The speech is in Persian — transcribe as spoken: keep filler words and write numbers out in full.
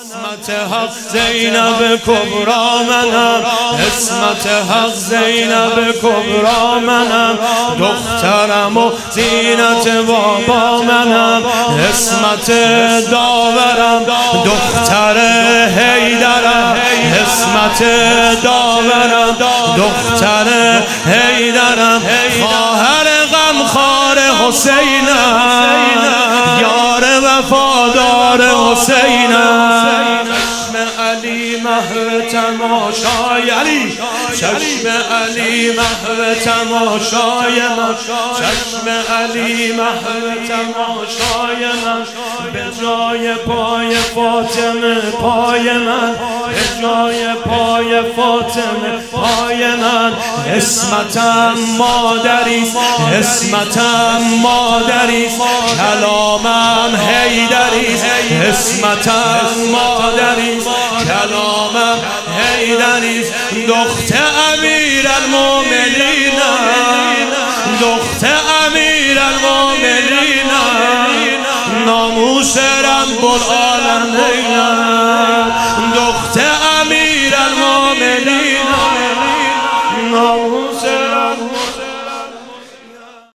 اسمت حق زینب کبرا منم، اسمت حق زینب کبرا منم، دخترم و زینت بابا منم، اسمت داورم دختر حیدرم، اسمت داورم دختر حیدرم، خواهر غمخوار حسینم، یار وفادار حسینم، چشم علی محو تماشای علی، چشم علی محو تماشای من، چشم علی محو تماشای من، به جای پای فاطمه پای من، به جای پای فاطمه پای من، اسمتم مادریست، اسمتم مادریست، کلامم حیدریست، اسمتم مادریست، کلامم حیدریست، دختر امیرالمومنین، دختر امیرالمومنین، ناموس رب العالمین.